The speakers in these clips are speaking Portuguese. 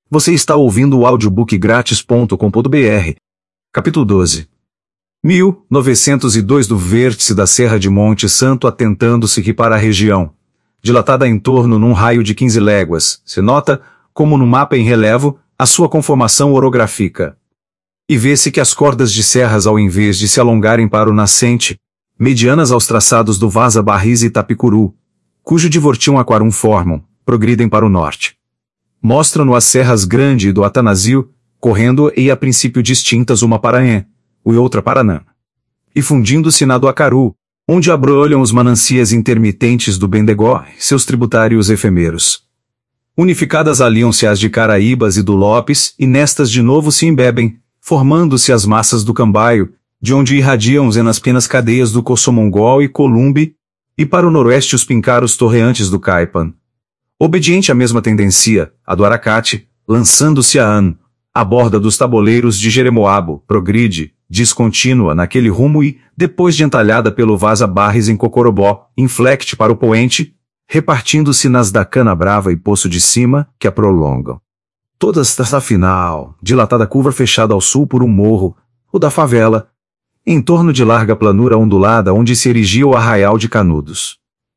Você está ouvindo o audiobookgratis.com.br. Capítulo 12. 1902 do vértice da Serra de Monte Santo atentando-se para a região, dilatada em torno num raio de 15 léguas, se nota, como no mapa em relevo, a sua conformação orográfica. E vê-se que as cordas de serras, ao invés de se alongarem para o nascente, medianas aos traçados do Vaza Barris e Itapicuru, cujo Divortium Aquarum formam, progridem para o norte. Mostram-no as serras Grande e do Atanásio, correndo e a princípio distintas uma para Anhã, e outra para Anã. E fundindo-se na do Acaru, onde abrolham os mananciais intermitentes do Bendegó e seus tributários efêmeros. Unificadas aliam-se as de Caraíbas e do Lopes, e nestas de novo se embebem, formando-se as massas do Cambaio, de onde irradiam as penas cadeias do Cossomongol e Columbe, e para o noroeste os pincaros torreantes do Caipan. Obediente à mesma tendência, a do Aracate, lançando-se a An, a borda dos tabuleiros de Jeremoabo, progride, descontínua naquele rumo e, depois de entalhada pelo Vaza Barris em Cocorobó, inflecte para o poente, repartindo-se nas da Cana Brava e Poço de Cima, que a prolongam. Toda esta final, dilatada curva fechada ao sul por um morro, o da favela, em torno de larga planura ondulada onde se erigia o arraial de Canudos.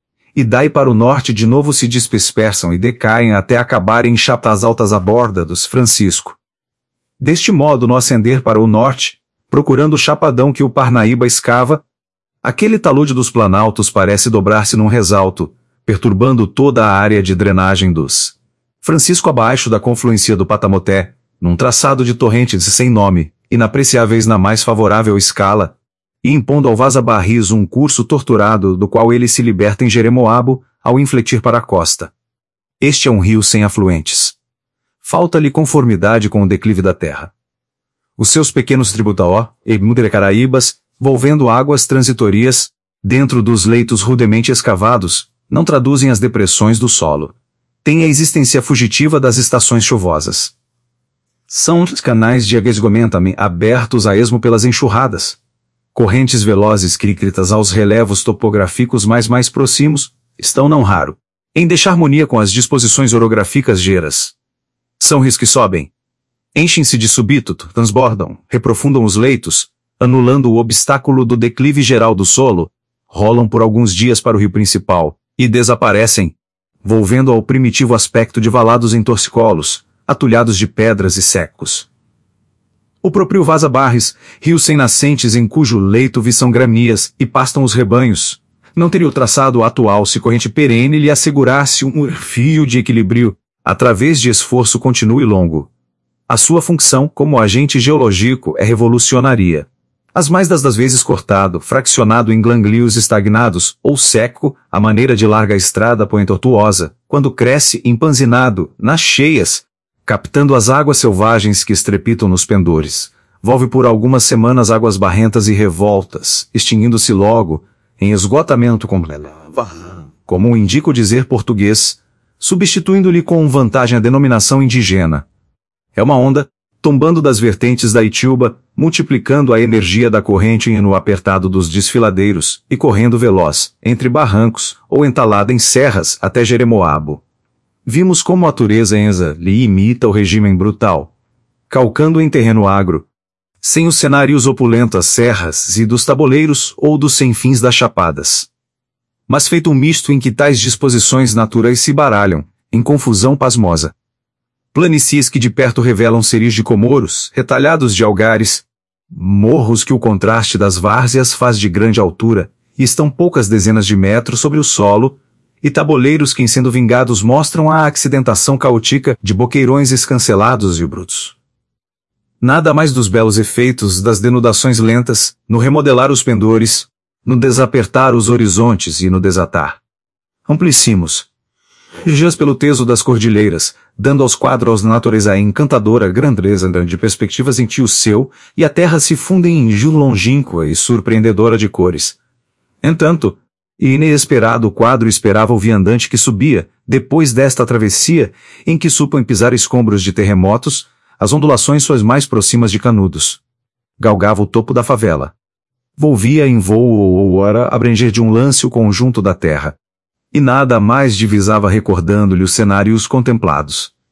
E daí para o norte de novo se dispersam e decaem até acabarem em chapas altas à borda dos Francisco. Deste modo, no ascender para o norte, procurando o chapadão que o Parnaíba escava, aquele talude dos planaltos parece dobrar-se num resalto, perturbando toda a área de drenagem dos Francisco abaixo da confluência do Patamoté, num traçado de torrentes sem nome, inapreciáveis na mais favorável escala, e impondo ao Vaza Barris um curso torturado do qual ele se liberta em Jeremoabo, ao infletir para a costa. Este é um rio sem afluentes. Falta-lhe conformidade com o declive da terra. Os seus pequenos tributaó, e Mudre Caraíbas, volvendo águas transitorias, dentro dos leitos rudemente escavados, não traduzem as depressões do solo. Têm a existência fugitiva das estações chuvosas. São os canais de esgomentamento abertos a esmo pelas enxurradas. Correntes velozes crícritas aos relevos topográficos mais próximos, estão não raro, em desarmonia com as disposições orográficas geras. São rios que sobem, enchem-se de súbito, transbordam, reprofundam os leitos, anulando o obstáculo do declive geral do solo, rolam por alguns dias para o rio principal, e desaparecem, volvendo ao primitivo aspecto de valados em torcicolos, atulhados de pedras e secos. O próprio Vaza Barris, rio sem nascentes em cujo leito viçam gramias e pastam os rebanhos, não teria o traçado atual se corrente perene lhe assegurasse um fio de equilíbrio, através de esforço contínuo e longo. A sua função como agente geológico é revolucionaria. As mais das vezes cortado, fraccionado em gânglios estagnados, ou seco, à maneira de larga estrada tortuosa, quando cresce empanzinado, nas cheias, captando as águas selvagens que estrepitam nos pendores, volve por algumas semanas águas barrentas e revoltas, extinguindo-se logo, em esgotamento completo, como indica o dizer português, substituindo-lhe com vantagem a denominação indigena. É uma onda, tombando das vertentes da Itiúba, multiplicando a energia da corrente no apertado dos desfiladeiros, e correndo veloz, entre barrancos, ou entalada em serras, até Jeremoabo. Vimos como a natureza enza lhe imita o regime brutal, calcando em terreno agro, sem os cenários opulentas serras e dos tabuleiros ou dos sem fins das chapadas. Mas feito um misto em que tais disposições naturais se baralham, em confusão pasmosa. Planícies que de perto revelam seris de comoros, retalhados de algares, morros que o contraste das várzeas faz de grande altura, e estão poucas dezenas de metros sobre o solo, e tabuleiros que em sendo vingados mostram a acidentação caótica de boqueirões escancelados e brutos. Nada mais dos belos efeitos das denudações lentas, no remodelar os pendores, no desapertar os horizontes e no desatar. Amplíssimos. Regias pelo teso das cordilheiras, dando aos quadros natureza a encantadora grandeza de perspectivas em que o céu e a terra se fundem em gil longínqua e surpreendedora de cores. Entanto, e inesperado o quadro esperava o viandante que subia, depois desta travessia, em que supõe pisar escombros de terremotos, as ondulações suas mais próximas de Canudos. Galgava o topo da favela. Volvia em voo ou hora abranger de um lance o conjunto da terra. E nada mais divisava recordando-lhe os cenários contemplados.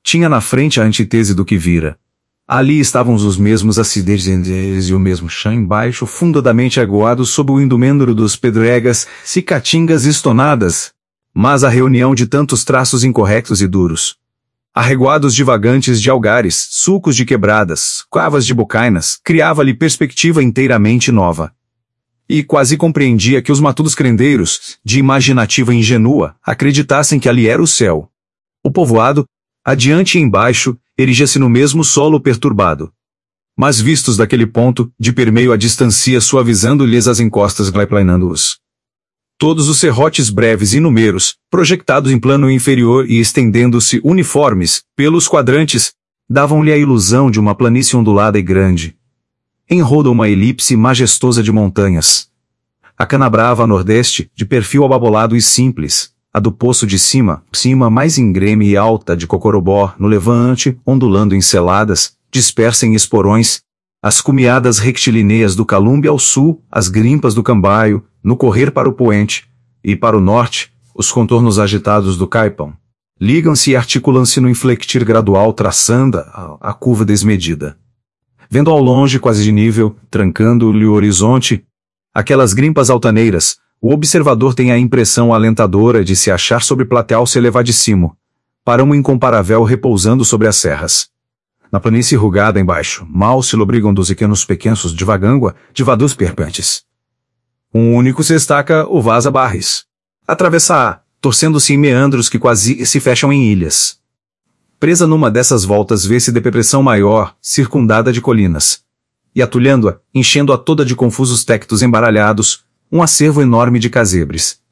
Tinha na frente a antítese do que vira. Ali estavam os mesmos acidentes e o mesmo chão embaixo, fundadamente aguados sob o indumento dos pedregas, cicatingas estonadas. Mas a reunião de tantos traços incorretos e duros. Arreguados divagantes de algares, sulcos de quebradas, cavas de bocainas, criava-lhe perspectiva inteiramente nova. E quase compreendia que os matutos crendeiros, de imaginativa ingênua, acreditassem que ali era o céu. O povoado, adiante e embaixo, erigia-se no mesmo solo perturbado. Mas vistos daquele ponto, de permeio a distancia suavizando-lhes as encostas glaplanando-os. Todos os serrotes breves e inúmeros, projetados em plano inferior e estendendo-se uniformes, pelos quadrantes, davam-lhe a ilusão de uma planície ondulada e grande. Enroda uma elipse majestosa de montanhas. A canabrava a nordeste, de perfil ababolado e simples, a do poço de cima mais íngreme e alta de Cocorobó, no levante, ondulando em seladas, dispersa em esporões, as cumeadas rectilíneas do Calumbi ao sul, as grimpas do Cambaio, no correr para o poente, e para o norte, os contornos agitados do Caipão. Ligam-se e articulam-se no inflectir gradual traçando a curva desmedida. Vendo ao longe quase de nível, trancando-lhe o horizonte, aquelas grimpas altaneiras, o observador tem a impressão alentadora de se achar sobre plateau se elevadíssimo, paramo incomparável repousando sobre as serras. Na planície rugada embaixo, mal se lobrigam dos pequenos divagangua, divadus perpantes. Um único se destaca o Vaza Barres. Atravessa-a, torcendo-se em meandros que quase se fecham em ilhas. Presa numa dessas voltas vê-se depressão maior, circundada de colinas. E atulhando-a, enchendo-a toda de confusos tectos embaralhados, um acervo enorme de casebres.